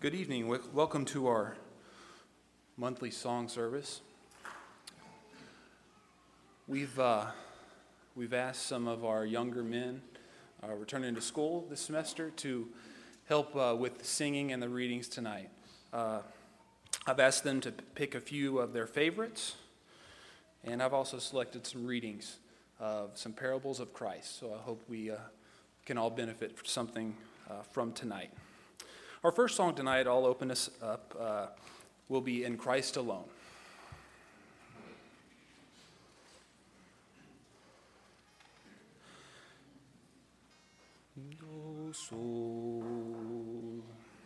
Good evening. Welcome to our monthly song service. We've asked some of our younger men returning to school this semester to help with the singing and the readings tonight. I've asked them to pick a few of their favorites, and I've also selected some readings of some parables of Christ. So I hope we can all benefit from something from tonight. Our first song tonight, I'll open us up, will be In Christ Alone. No soul.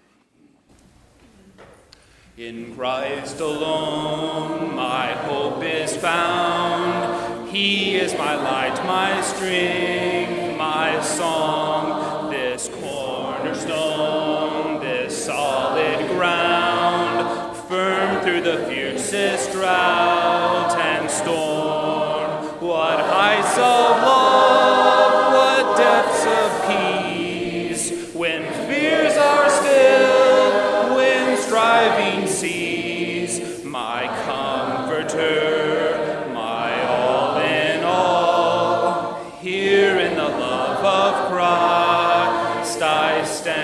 In Christ alone my hope is found. He is my light, my strength, my song, this cornerstone, this solid ground, firm through the fiercest drought and storm. What heights of love, what depths of peace, when fears are still, when striving cease, my comforter, my all in all, here in the love of Christ I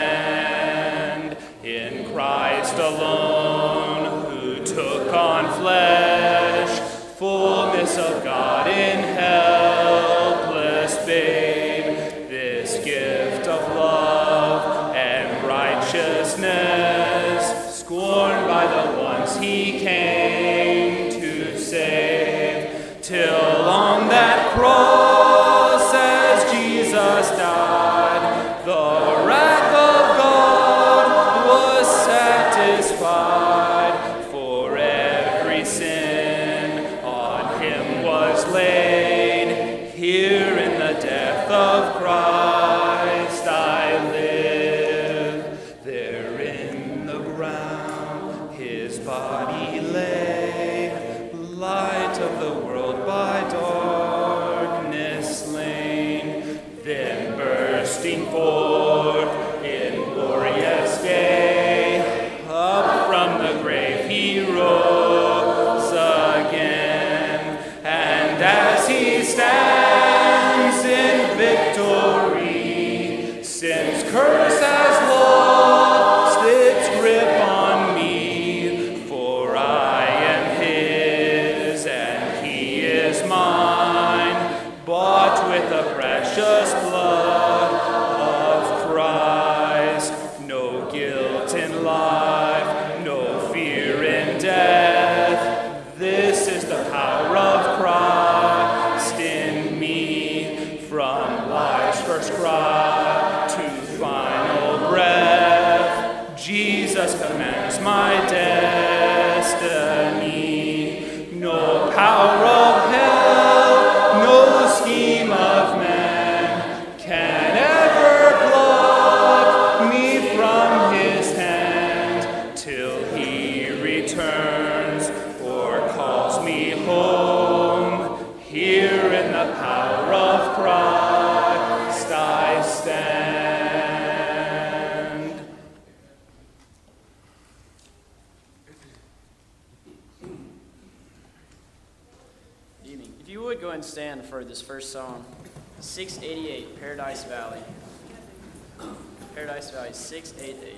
stand. In Christ alone, who took on flesh, fullness of God in helpless babe, this gift of love and righteousness, scorned by the ones he came to save, till on that cross as Jesus died, the wrath of God was satisfied, for every sin on him was laid. Here in the death of Christ I live. There in the ground his body lay, light of the world by darkness slain, then bursting forth in glorious day, up from the grave he rose again, and as he stands in victory, sin's curse has lost its grip on me, for I am his and he is mine, bought with the precious blood of Christ. No guilt in life, no fear in death. This is the power of Christ in me, from life's first cry to final breath. Jesus commands my destiny. No power of hell, no scheme of man can ever pluck me from his hand, till he returns or calls me home. Here in the power of Christ I stand. Evening. If you would go and stand for this first song, 688, Paradise Valley. Paradise Valley, 688.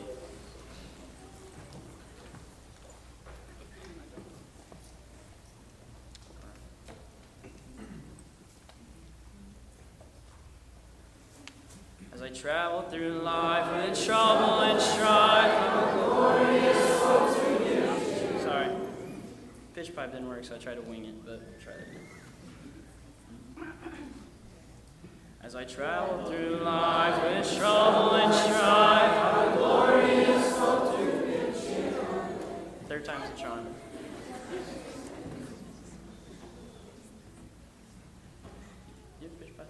As I travel through life with trouble and strife, sorry, pitch pipe didn't work, so I tried to wing it, but try that again. As I travel through life with trouble and strife, how glorious hope to reach you. Third time's the charm. You have pitch pipe?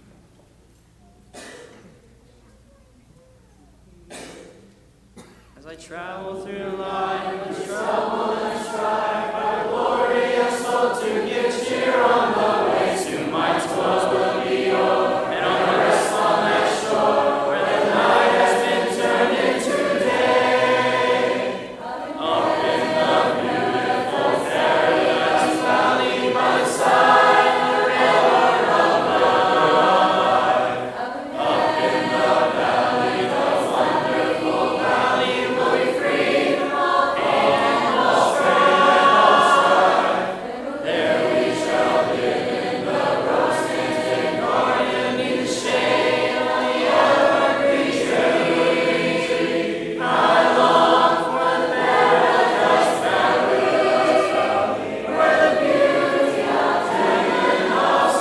As I I travel through life with trouble and strife, our glorious hope to give cheer on the way. Soon my toils will be o'er, and I'll rest on that shore where the night has been turned into day. Up in the beautiful Paradise Valley by the side of the river of life. Up in the valley, the wonderful valley, will be free from all pain and all strife. There we shall live in the rose-tinted garden, in the shade of the evergreen tree. I long for the Paradise Valley, where the beauty of heaven I'll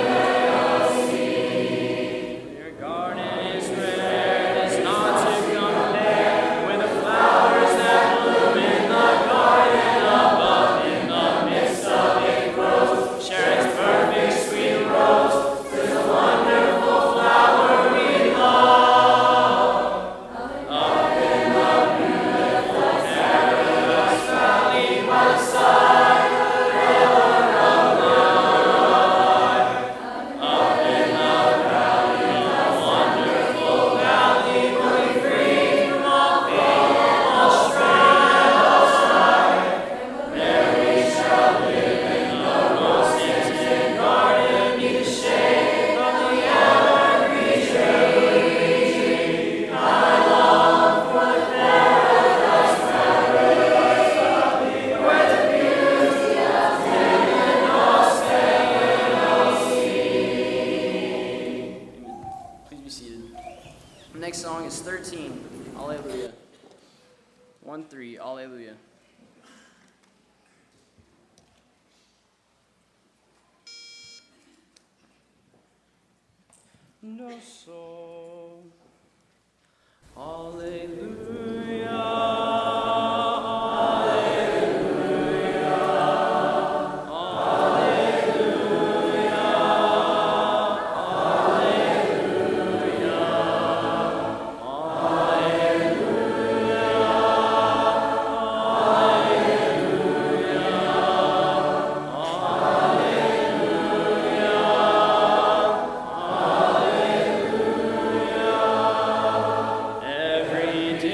see. Your garden is rare, it is not to compare with the flowers that bloom in the garden above. In the midst of it grows Sharon's perfect sweet rose, 'tis a wonderful flower we love. Up in the beautiful Paradise Valley by the side of the river of life. Up in the valley, the wonderful valley, will be free from all pain, all strife. There we shall live in the rose-tinted garden, neath the shade of the evergreen tree. I long for the Paradise Valley, where the beauty of heaven I'll see. Please be seated. The next song is 13, Alleluia. 1-3, Alleluia. No soul. Alleluia. Every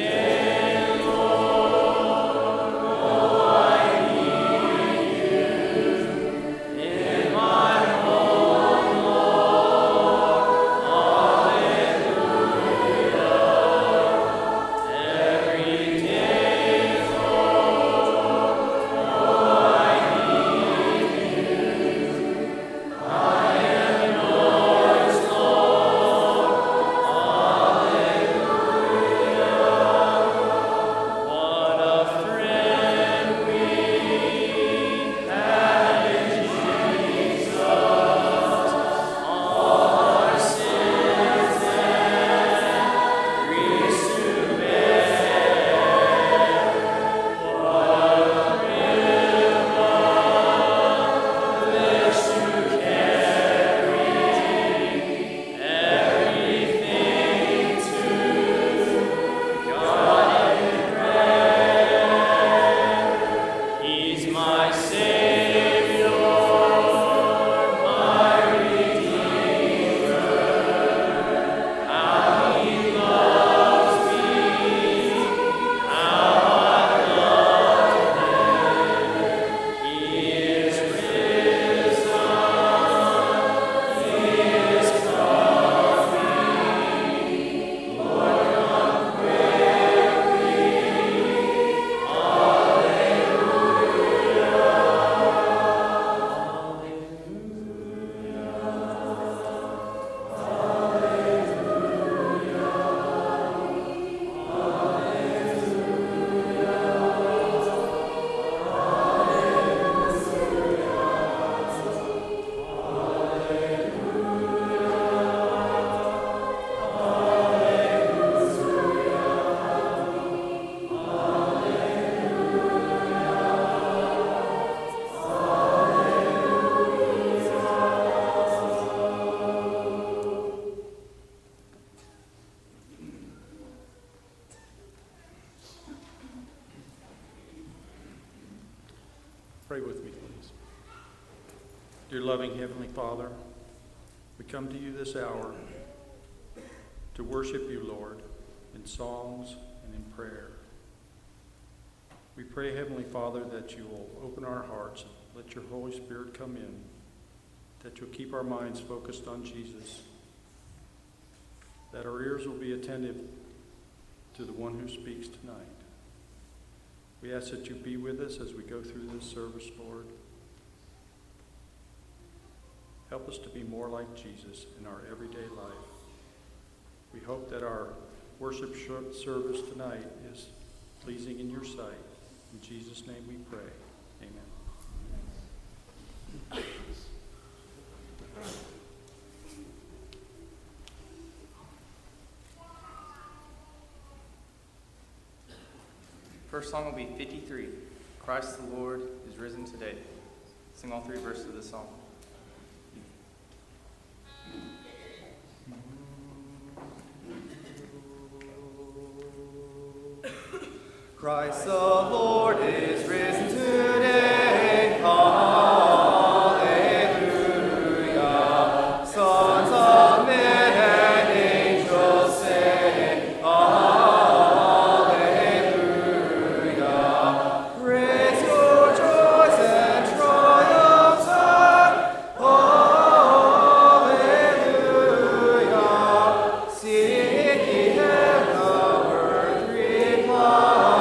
Pray with me, please. Dear loving Heavenly Father, we come to you this hour to worship you, Lord, in songs and in prayer. We pray, Heavenly Father, that you will open our hearts and let your Holy Spirit come in, that you'll keep our minds focused on Jesus, that our ears will be attentive to the one who speaks tonight. We ask that you be with us as we go through this service, Lord. Help us to be more like Jesus in our everyday life. We hope that our worship service tonight is pleasing in your sight. In Jesus' name we pray. Amen. First song will be 53, Christ the Lord is risen today. Sing all three verses of the song. Christ the Lord is risen today. Hallelujah. Sons of men and angels sing. Hallelujah. Raise your joys and triumphs high. Hallelujah. Sing ye and the earth reply.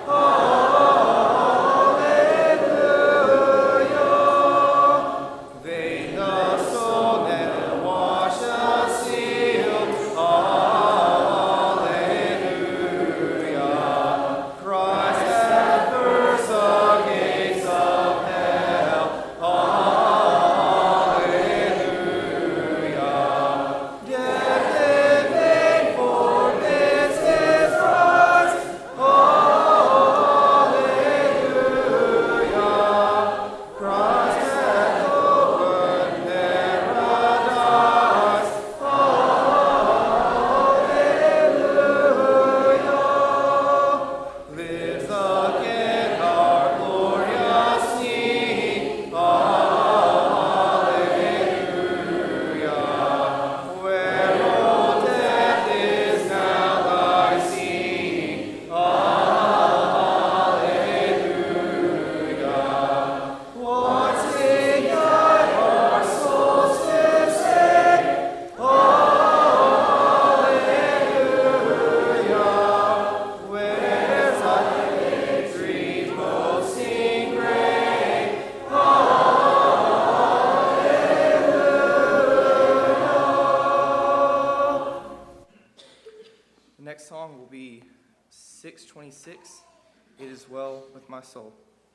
The next song will be 626, It Is Well With My Soul.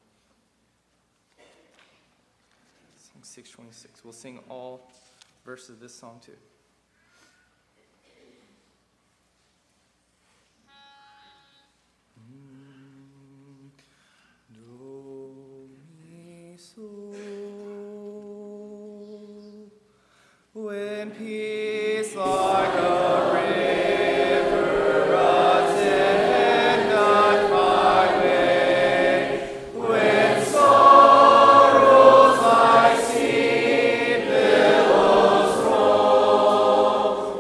Song 626. We'll sing all verses of this song too. Do, mi, sol. When peace like a river runs in not my way, when sorrows like sea billows roll,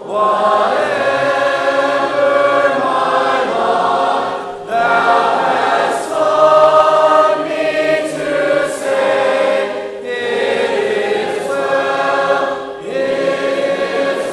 whatever my lot, thou hast taught me to say, it is well, it is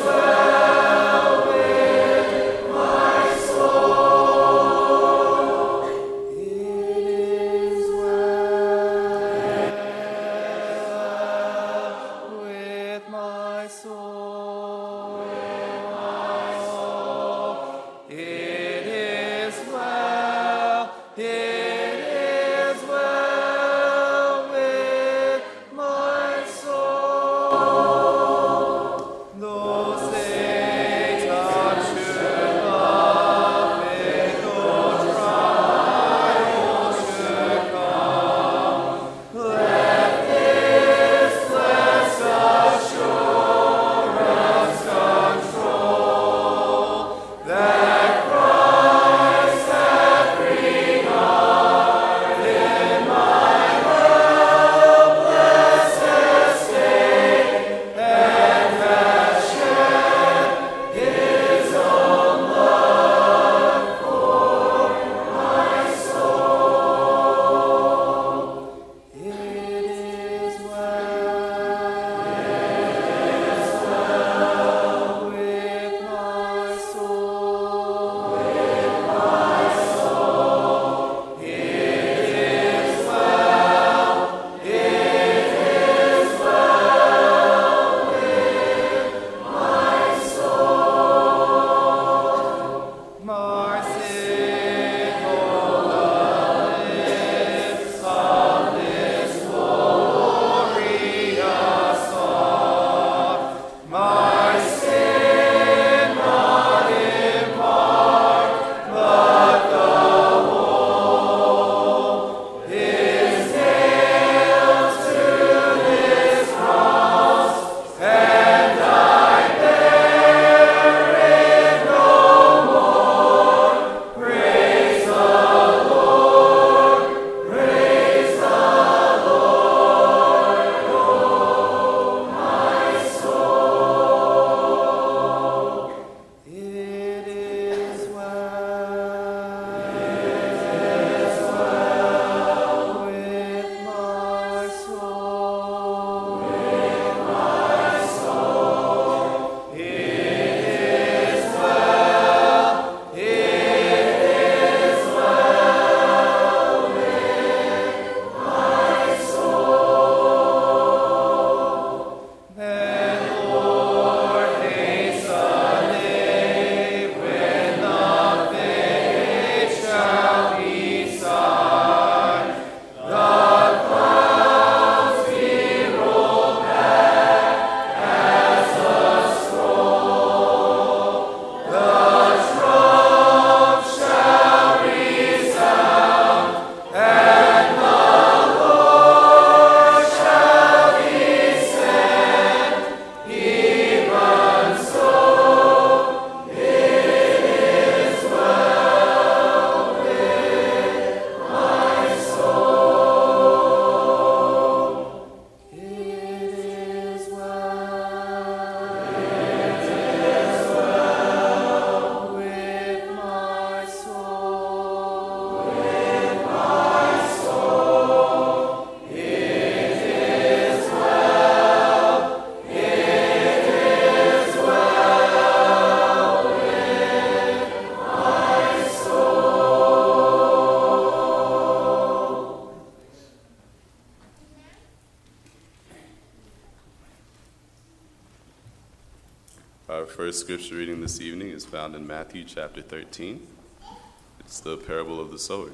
first scripture reading this evening is found in Matthew chapter 13. It's the parable of the sower.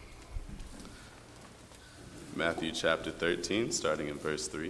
Matthew chapter 13, starting in verse 3.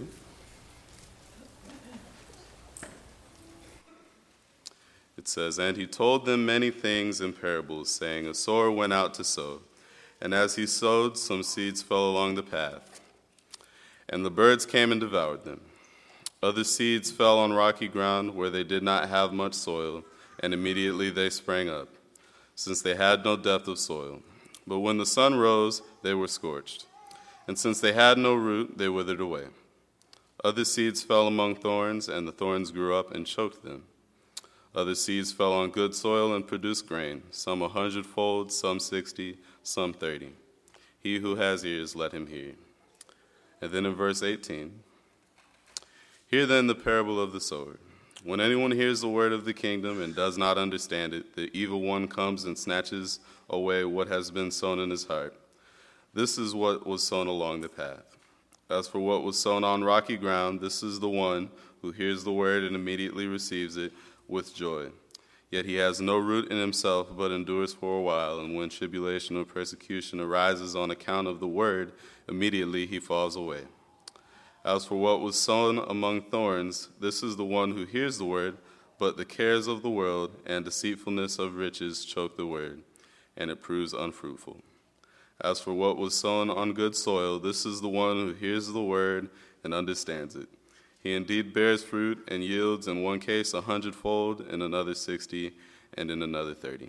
It says, "And he told them many things in parables, saying, A sower went out to sow. And as he sowed, some seeds fell along the path, and the birds came and devoured them. Other seeds fell on rocky ground where they did not have much soil, and immediately they sprang up, since they had no depth of soil. But when the sun rose, they were scorched. And since they had no root, they withered away. Other seeds fell among thorns, and the thorns grew up and choked them. Other seeds fell on good soil and produced grain, some 100-fold, some 60, some 30. He who has ears, let him hear." And then in verse 18, "Hear then the parable of the sower. When anyone hears the word of the kingdom and does not understand it, the evil one comes and snatches away what has been sown in his heart. This is what was sown along the path. As for what was sown on rocky ground, this is the one who hears the word and immediately receives it with joy. Yet he has no root in himself, but endures for a while, and when tribulation or persecution arises on account of the word, immediately he falls away. As for what was sown among thorns, this is the one who hears the word, but the cares of the world and deceitfulness of riches choke the word, and it proves unfruitful. As for what was sown on good soil, this is the one who hears the word and understands it. He indeed bears fruit and yields in one case 100-fold, in another 60, and in another 30.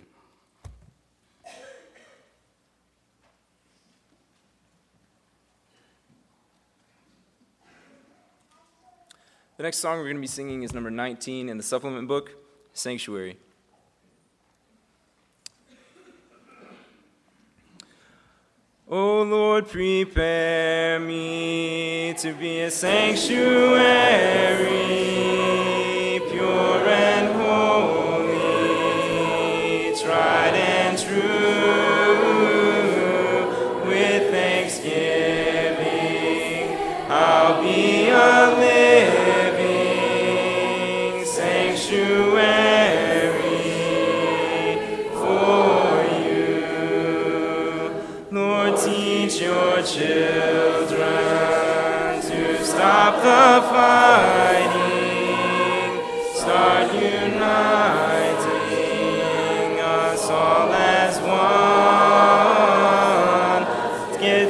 The next song we're going to be singing is number 19 in the supplement book, Sanctuary. O Lord, prepare me to be a sanctuary, pure and holy, tried and true. With thanksgiving, I'll be a living sanctuary for you. Lord, teach your children to stop the fighting, start uniting us all as one, get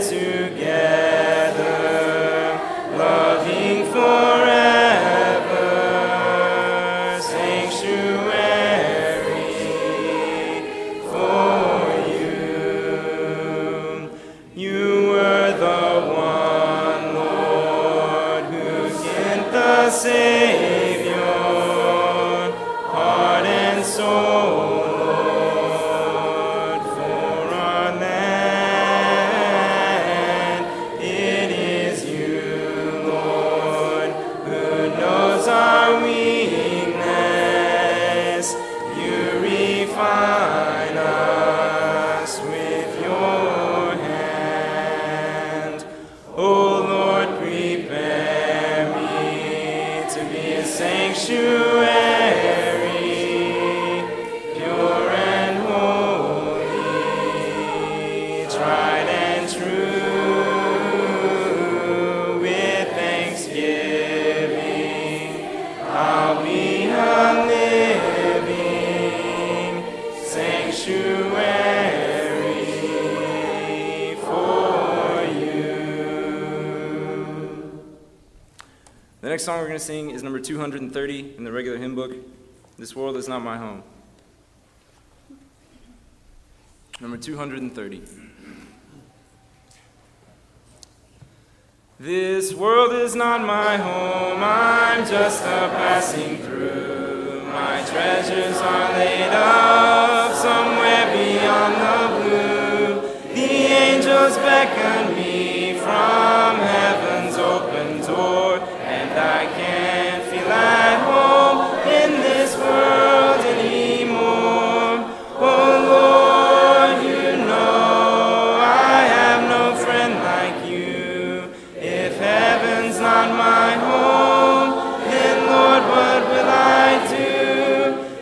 together, loving forever, sanctuary for you. You were the one, Lord, who sent the Savior, heart and soul, Lord, for our land. It is you, Lord, who knows our weakness. You refine us with your hand. Oh Lord, prepare me to be a sanctuary, pure and holy, tried and true. With thanksgiving, I'll be a living sanctuary for you. The next song we're going to sing is number 230 in the regular hymn book, This World Is Not My Home. Number 230. This world is not my home, I'm just a passing through. My treasures are laid up somewhere beyond the blue. The angels beckon me from heaven's open door, and I can't feel at home in this world anymore. Oh Lord, you know I have no friend like you. If heaven's not my home, then Lord, what will I do?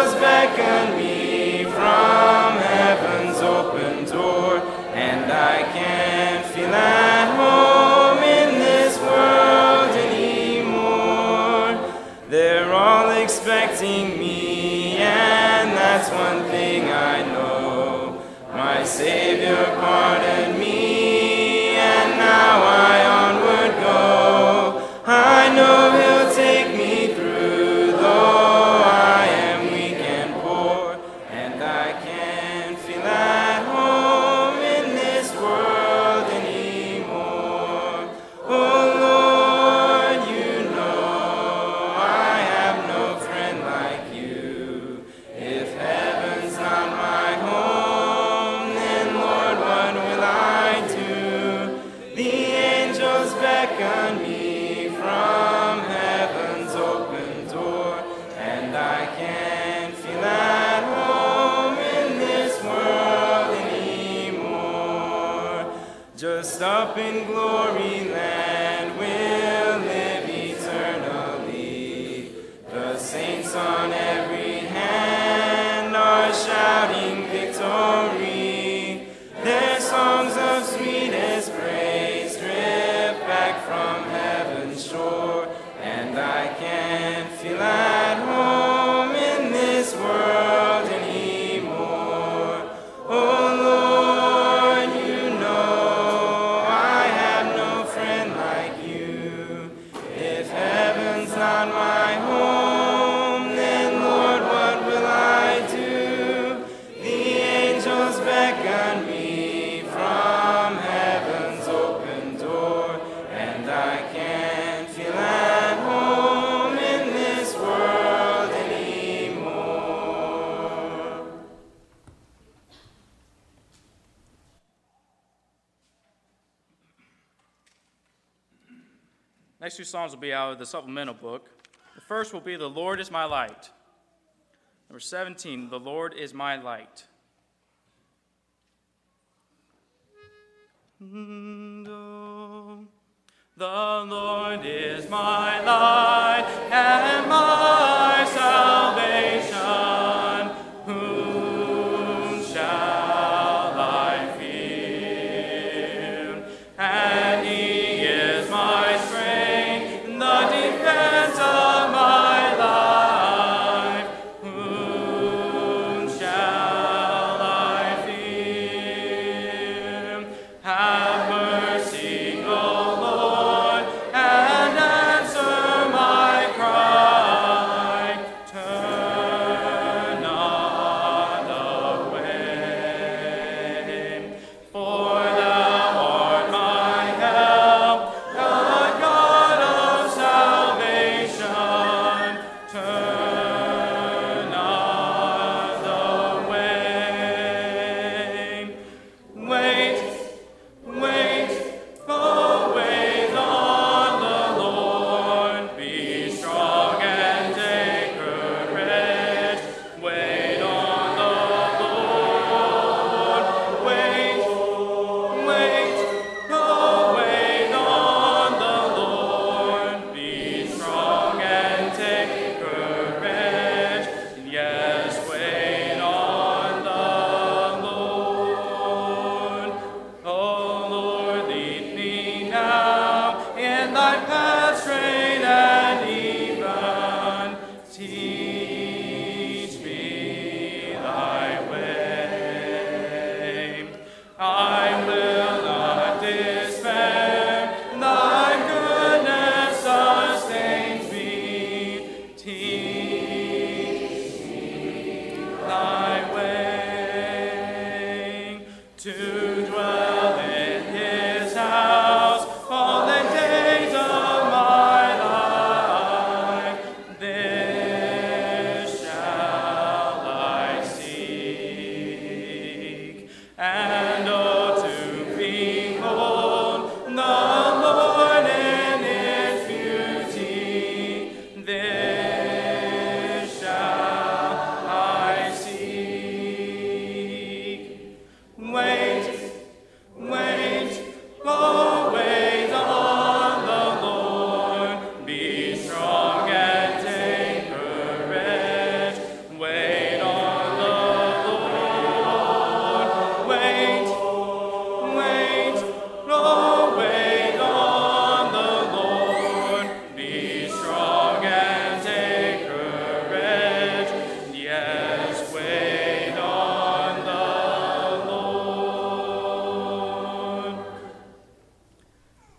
angels beckon me from heaven's open door, and I can't feel at home in this world anymore. They're all expecting me, and that's one thing I know. My Savior pardoned me, and now I onward go. I know He'll take me through, though I am weak and poor, and I can't feel at home in this world anymore. Oh Lord, you know I have no friend like you. If heaven's not my home, then Lord, what will I do? The angels beckon me from heaven's open door, and I can't feel at home in this world anymore. Just up in glory land we'll live eternally. The saints on every hand are shouting victory. Their songs of sweetest praise drip back from heaven's shore, and I can't feel at home in this world anymore. Oh Lord, you know I have no friend like you. If heaven's not my home, then Lord, what will I do? The angels beckon me from heaven's open door, and I can't feel at home in this world anymore. Next two songs will be out of the supplemental book. The first will be The Lord is My Light. Number 17, The Lord is My Light. The Lord is my light and my salvation. Whom shall I fear? And He is my strength, the defense of my life. Whom shall I fear? Have mercy, O Lord, and answer my cry.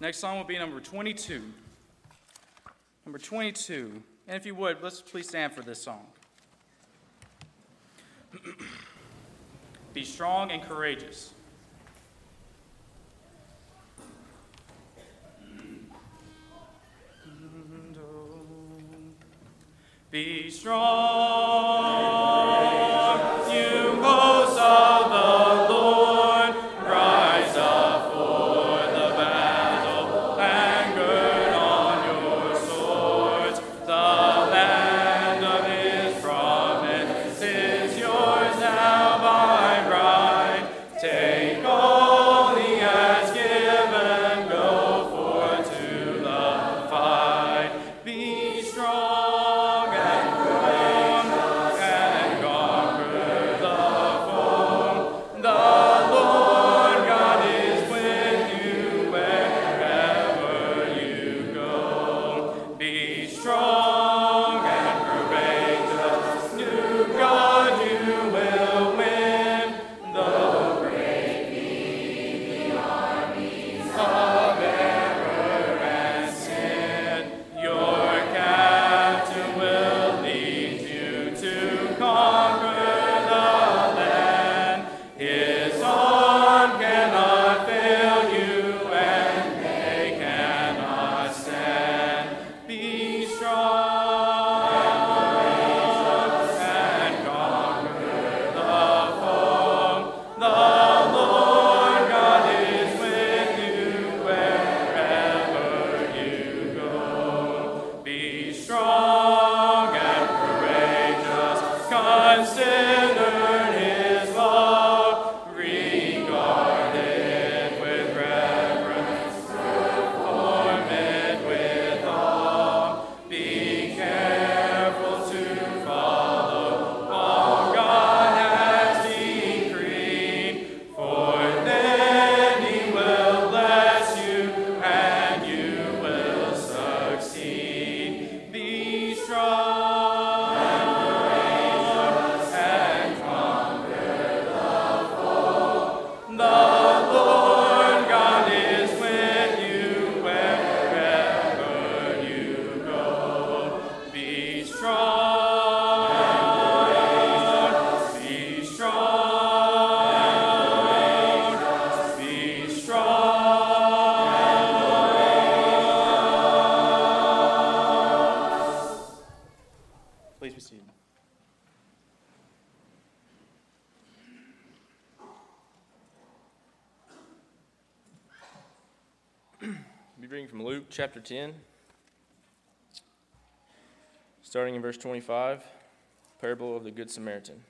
next song will be number 22. Number 22. And if you would, let's please stand for this song. Be strong and courageous. Be strong, you hosts of the Lord, rise up for the battle, and gird on your swords. The land of his promise is yours now by right. Take all he has given, go forth to the fight. Be strong. From Luke chapter 10, starting in verse 25, parable of the Good Samaritan.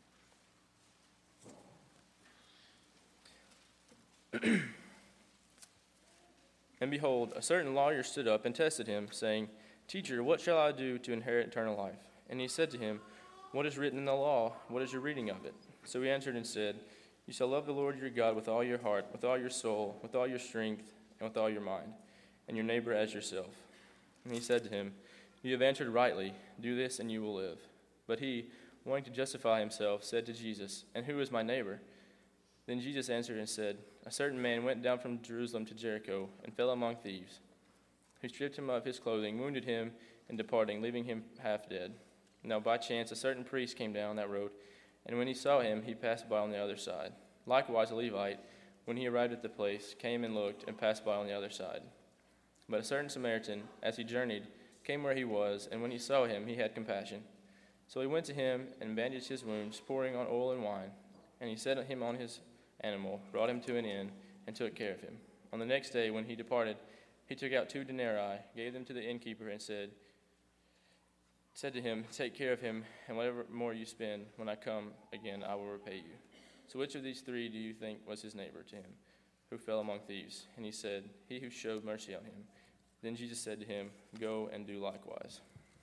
And behold, a certain lawyer stood up and tested him, saying, Teacher, what shall I do to inherit eternal life? And he said to him, What is written in the law? What is your reading of it? So he answered and said, You shall love the Lord your God with all your heart, with all your soul, with all your strength, and with all your mind, and your neighbor as yourself. And he said to him, You have answered rightly. Do this, and you will live. But he, wanting to justify himself, said to Jesus, And who is my neighbor? Then Jesus answered and said, A certain man went down from Jerusalem to Jericho, and fell among thieves, who stripped him of his clothing, wounded him, and departing, leaving him half dead. Now by chance a certain priest came down that road, and when he saw him, he passed by on the other side. Likewise a Levite, when he arrived at the place, came and looked, and passed by on the other side. But a certain Samaritan, as he journeyed, came where he was, and when he saw him, he had compassion. So he went to him and bandaged his wounds, pouring on oil and wine. And he set him on his animal, brought him to an inn, and took care of him. On the next day, when he departed, he took out 2 denarii, gave them to the innkeeper, and said to him, Take care of him, and whatever more you spend, when I come again, I will repay you. So which of these 3 do you think was his neighbor to him, who fell among thieves? And he said, He who showed mercy on him. Then Jesus said to him, Go and do likewise.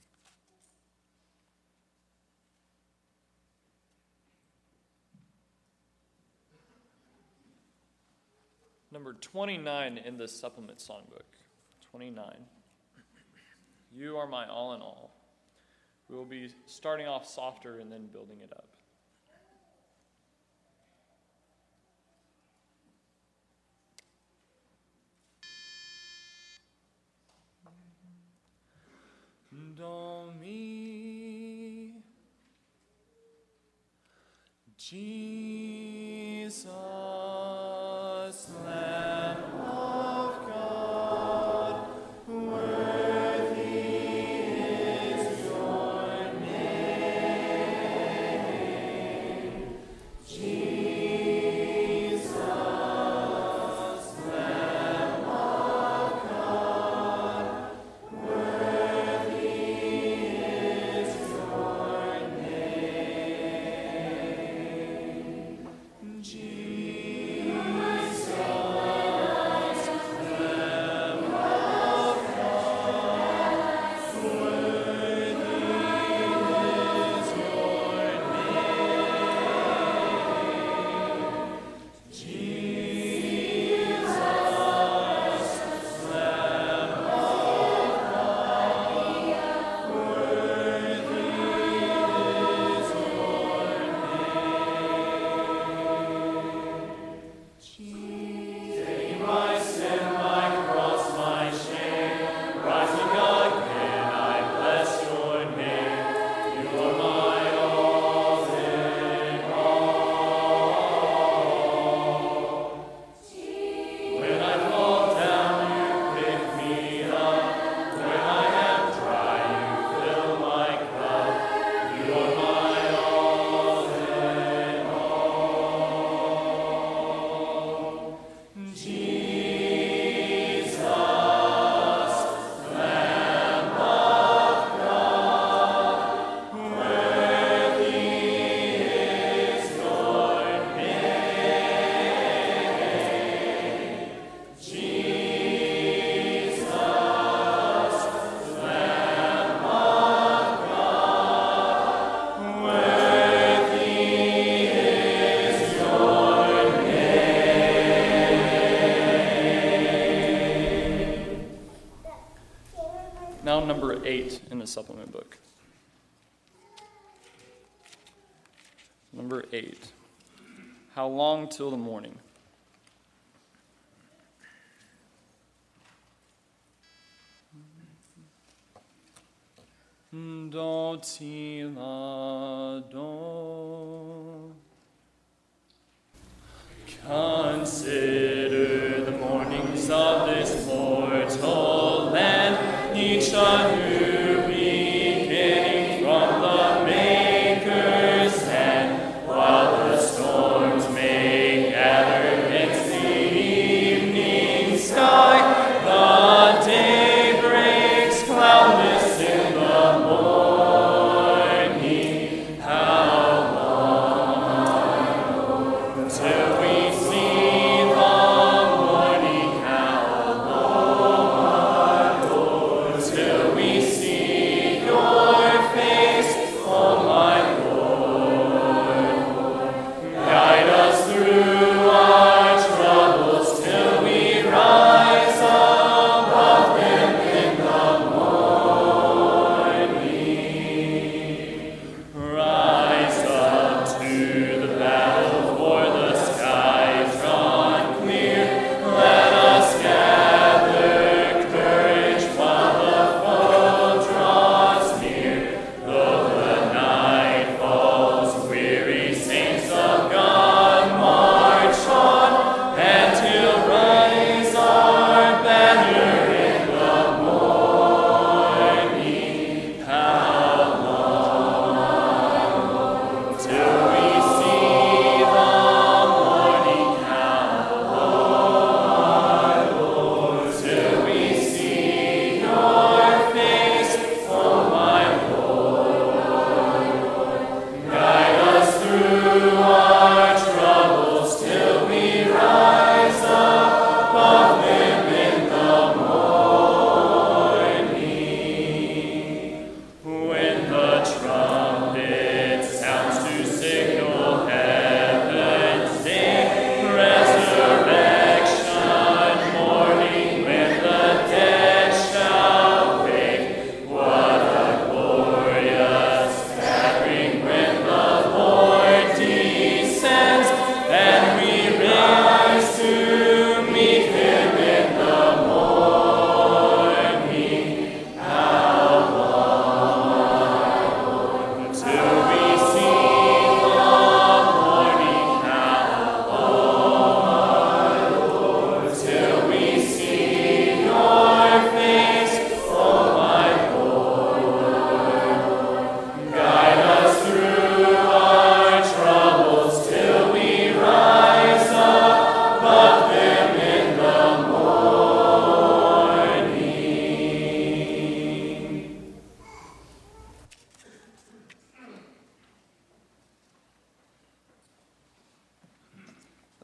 Number 29 in the supplement songbook. 29. You are my all in all. We will be starting off softer and then building it up. Jesus, Lamb of God, worthy is your name. Jesus, Lamb of God, worthy is your name. Jesus, Lamb of God, worthy is your name. Jesus, Lamb of God, worthy is your name. Taking my sin, my cross, my shame, rising again, I bless your name. You are my all in all. When I fall down, you pick me up. When I am dry, you fill my cup. You are my all in all. Jesus, Lamb of God, worthy is your name. Jesus, Lamb of God, worthy is your name. Now, number 8 in the supplement book. Number 8. How long till the morning? Do ti la do. Consider the mornings of this mortal land, each anew beginning from the Maker's hand, while the storms may gather against the evening sky. The day breaks cloudless in the morning. How long till we see the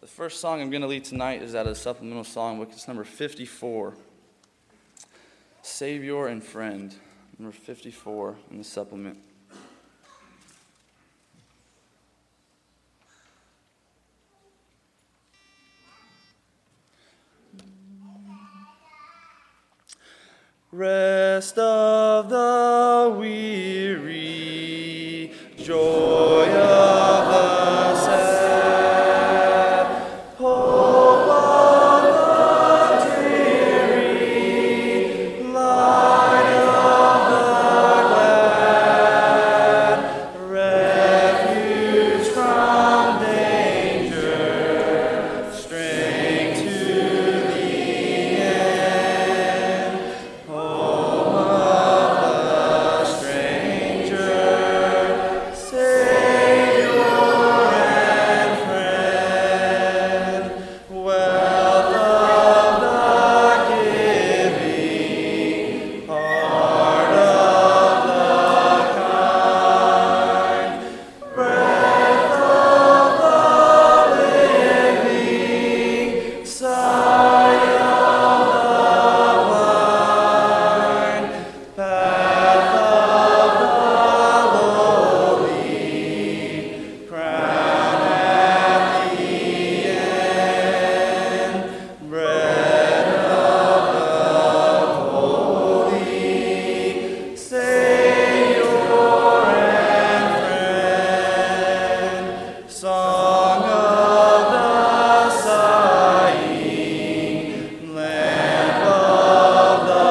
first song I'm going to lead tonight is out of the supplemental song book. It's number 54, Savior and Friend, number 54 in the supplement. Rest of the weary, joy of the sad, hope of the dreary, light of the glad, refuge from danger, strength to the end, home of the stranger, Savior and friend, wealth of the giving, heart of the kind, breath of the living, sight of the blind, path of the lowly, crown at the end, bread of the holy, Savior and friend, song of the sighing, lamp of the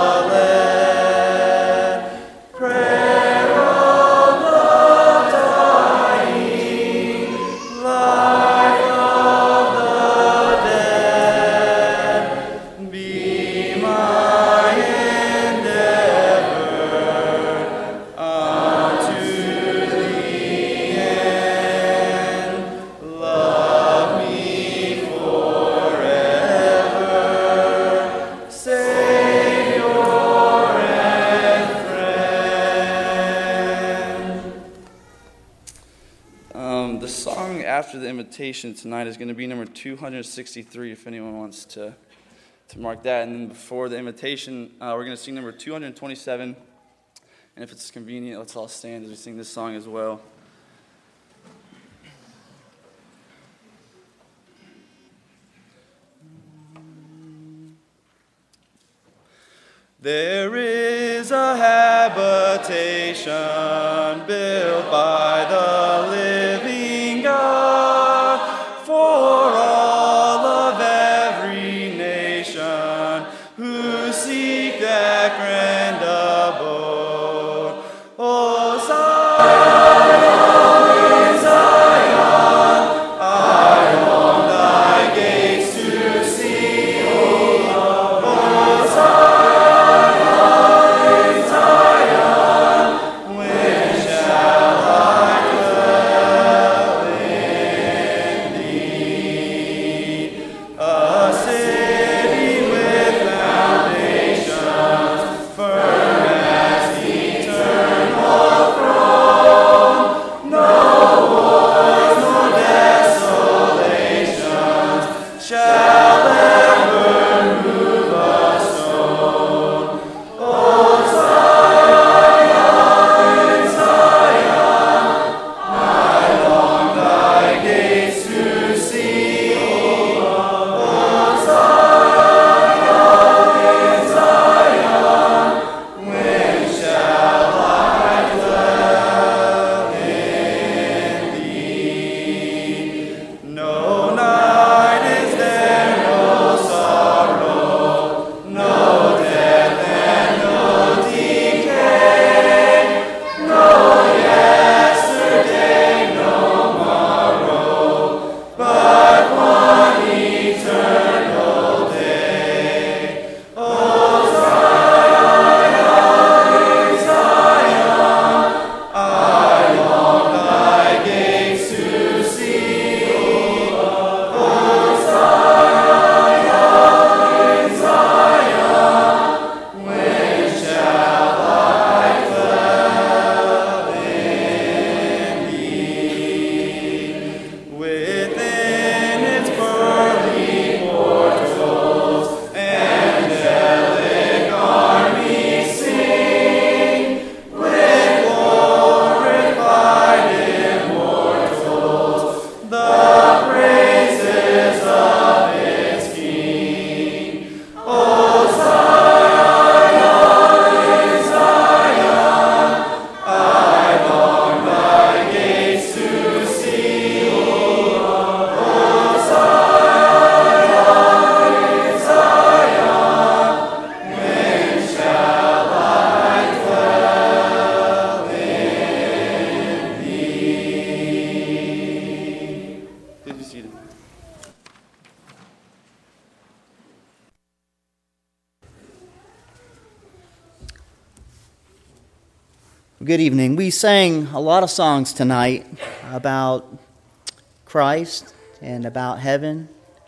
led, prayer of the dying, life of the dead, be my endeavor unto the end. Love me forever, Savior and friend. The song after the invitation tonight is going to be number 263, if anyone wants to mark that. And then before the invitation, we're going to sing number 227. And if it's convenient, let's all stand as we sing this song as well. There is a habitation built by the living God for all of every nation who seek that grand abode. O Zion, Zion, I long thy gates to see. O Zion, when shall I seated. Good evening. We sang a lot of songs tonight about Christ and about heaven.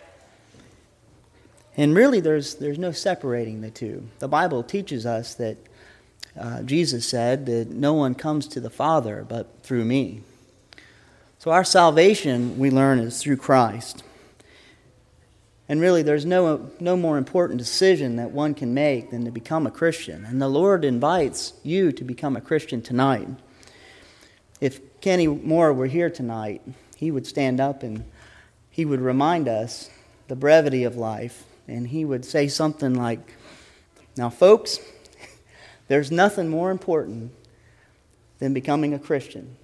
And really, there's no separating the two. The Bible teaches us that Jesus said that no one comes to the Father but through me. So our salvation, we learn, is through Christ. And really, there's no more important decision that one can make than to become a Christian. And the Lord invites you to become a Christian tonight. If Kenny Moore were here tonight, he would stand up and he would remind us the brevity of life. And he would say something like, "Now, folks, there's nothing more important than becoming a Christian."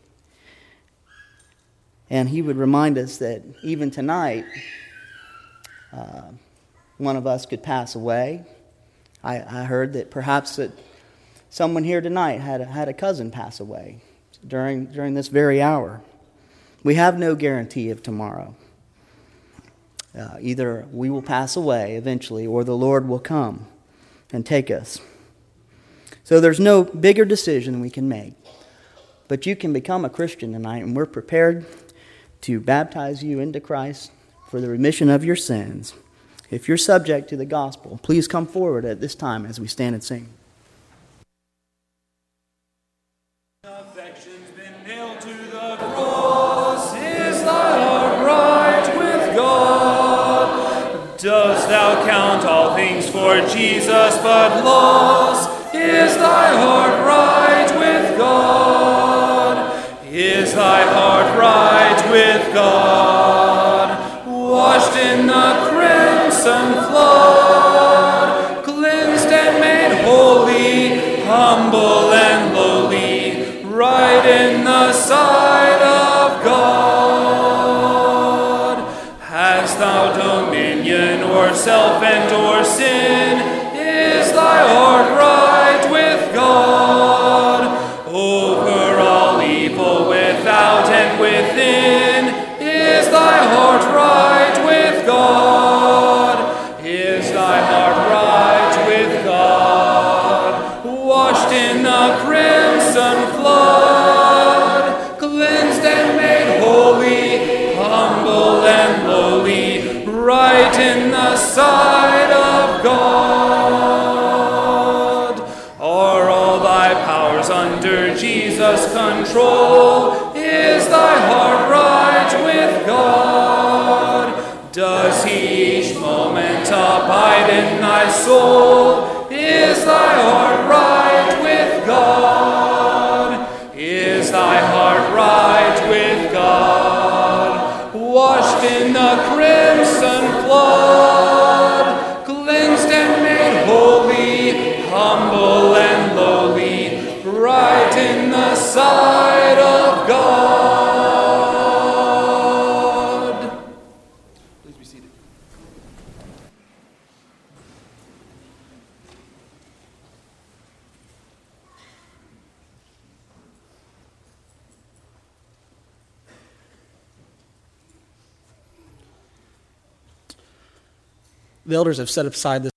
And he would remind us that even tonight, one of us could pass away. I heard that perhaps that someone here tonight had a cousin pass away during this very hour. We have no guarantee of tomorrow. Either we will pass away eventually, or the Lord will come and take us. So there's no bigger decision we can make. But you can become a Christian tonight, and we're prepared to baptize you into Christ for the remission of your sins. If you're subject to the gospel, please come forward at this time as we stand and sing. Affection's been nailed to the cross. Is thy heart right with God? Dost thou count all things for Jesus but loss? Is thy heart right with God? Is thy heart right with God? Washed in the crimson flood, cleansed and made holy, humble and lowly, right in the sight of God. Hast thou dominion o'er self and o'er sin? Is thy heart right with God? Over all evil without and within, is thy heart right with God? Is thy heart right with God? Washed in the crimson flood, cleansed and made holy, humble and lowly, right in the sight of God. Are all thy powers under Jesus' control? Is thy heart right with God? Does he each moment abide in thy soul? Is thy heart right with God? Is thy heart right with God? Washed in the crimson flood, cleansed and made holy, humble and lowly, right in the sight of God. Please be seated. The elders have set aside this